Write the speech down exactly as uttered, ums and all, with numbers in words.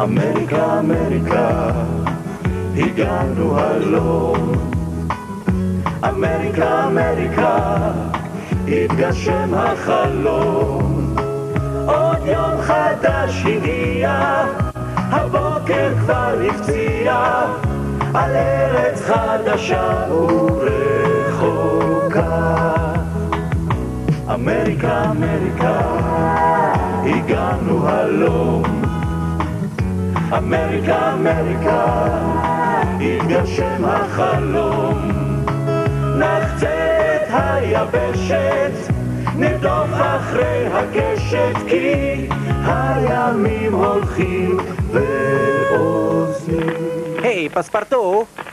אמריקה, אמריקה, הגענו הלום. אמריקה, אמריקה, התגשם החלום. עוד יום חדש הגיע, הבוקר כבר הפציע, על ארץ חדשה ורחוקה. אמריקה, אמריקה, הגענו הלום. אמריקה, אמריקה, התגשם החלום. נחצה את היבשת, נרדוף אחרי הקשת, כי הימים הולכים ועוזבים. היי, פספרטו!